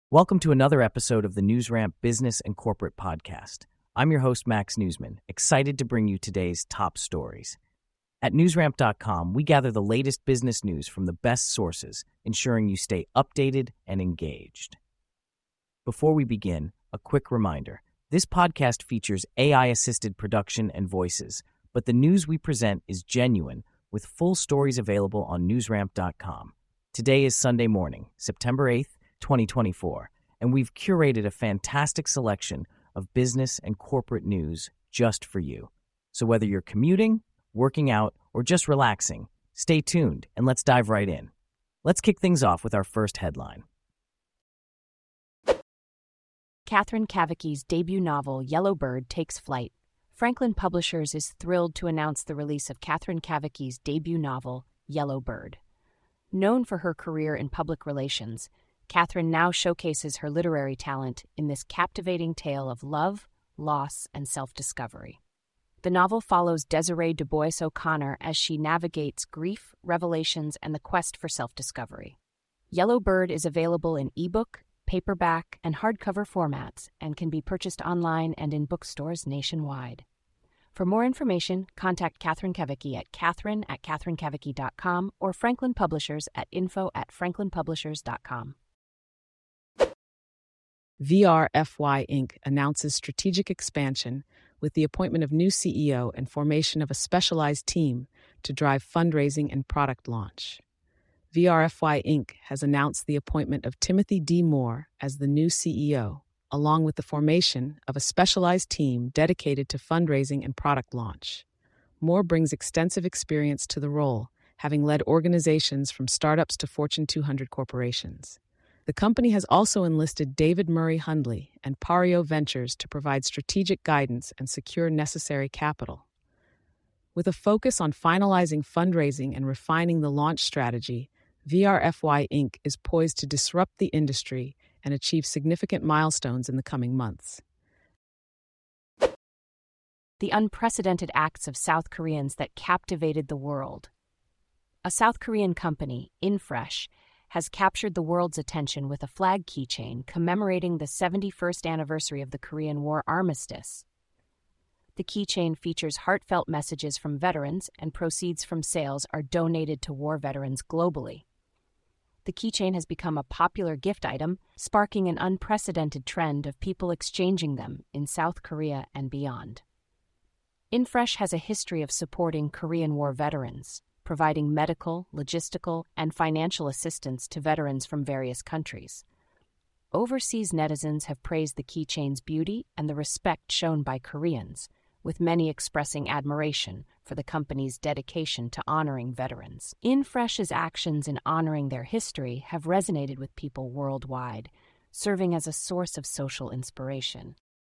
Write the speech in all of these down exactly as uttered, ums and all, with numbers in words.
Welcome to another episode of the NewsRamp Business and Corporate Podcast. I'm your host, Max Newsman, excited to bring you today's top stories. At newsramp dot com, we gather the latest business news from the best sources, ensuring you stay updated and engaged. Before we begin, a quick reminder. This podcast features A I-assisted production and voices, but the news we present is genuine, with full stories available on newsramp dot com. Today is Sunday morning, September eighth, twenty twenty-four, and we've curated a fantastic selection of business and corporate news just for you. So whether you're commuting, working out, or just relaxing, stay tuned and let's dive right in. Let's kick things off with our first headline. Katherine Kavicki's debut novel, Yellow Bird, takes flight. Franklin Publishers is thrilled to announce the release of Katherine Kavicki's debut novel, Yellow Bird. Known for her career in public relations, Katherine now showcases her literary talent in this captivating tale of love, loss, and self-discovery. The novel follows Desiree Du Bois O'Connor as she navigates grief, revelations, and the quest for self-discovery. Yellow Bird is available in ebook, paperback, and hardcover formats and can be purchased online and in bookstores nationwide. For more information, contact Katherine Kavicki at Katherine at Katherine Kavicki dot com or Franklin Publishers at info at Franklin Publishers dot com. V R F Y Incorporated announces strategic expansion with the appointment of new C E O and formation of a specialized team to drive fundraising and product launch. V R F Y Incorporated has announced the appointment of Timothy D. Moore as the new C E O, along with the formation of a specialized team dedicated to fundraising and product launch. Moore brings extensive experience to the role, having led organizations from startups to Fortune two hundred corporations. The company has also enlisted David Murray Hundley and Pario Ventures to provide strategic guidance and secure necessary capital. With a focus on finalizing fundraising and refining the launch strategy, V R F Y Incorporated is poised to disrupt the industry and achieve significant milestones in the coming months. The unprecedented acts of South Koreans that captivated the world. A South Korean company, Infresh, has captured the world's attention with a flag keychain commemorating the seventy-first anniversary of the Korean War armistice. The keychain features heartfelt messages from veterans, and proceeds from sales are donated to war veterans globally. The keychain has become a popular gift item, sparking an unprecedented trend of people exchanging them in South Korea and beyond. Infresh has a history of supporting Korean War veterans, providing medical, logistical, and financial assistance to veterans from various countries. Overseas netizens have praised the keychain's beauty and the respect shown by Koreans, with many expressing admiration for the company's dedication to honoring veterans. Infresh's actions in honoring their history have resonated with people worldwide, serving as a source of social inspiration.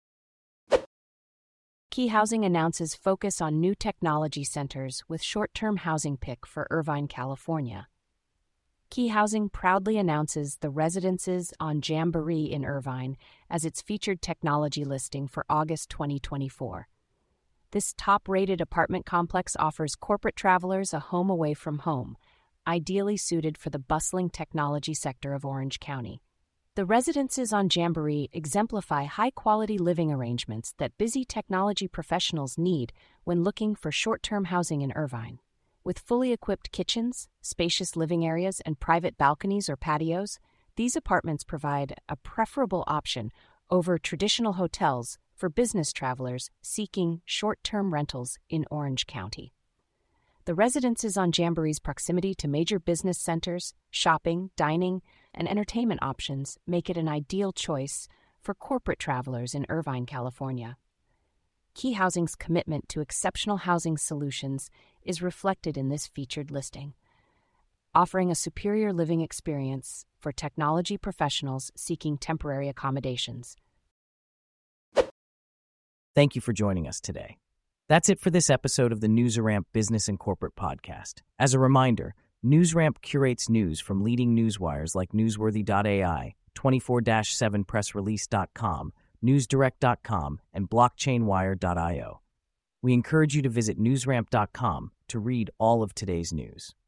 Key Housing announces focus on new technology centers with short-term housing pick for Irvine, California. Key Housing proudly announces the Residences on Jamboree in Irvine as its featured technology listing for August twenty twenty-four. This top-rated apartment complex offers corporate travelers a home away from home, ideally suited for the bustling technology sector of Orange County. The Residences on Jamboree exemplify high-quality living arrangements that busy technology professionals need when looking for short-term housing in Irvine. With fully equipped kitchens, spacious living areas, and private balconies or patios, these apartments provide a preferable option over traditional hotels for business travelers seeking short-term rentals in Orange County. The Residences on Jamboree's proximity to major business centers, shopping, dining, and entertainment options make it an ideal choice for corporate travelers in Irvine, California. Key Housing's commitment to exceptional housing solutions is reflected in this featured listing, offering a superior living experience for technology professionals seeking temporary accommodations. Thank you for joining us today. That's it for this episode of the NewsRamp Business and Corporate Podcast. As a reminder, NewsRamp curates news from leading newswires like newsworthy dot A I, twenty-four seven press release dot com, newsdirect dot com, and blockchain wire dot io. We encourage you to visit newsramp dot com to read all of today's news.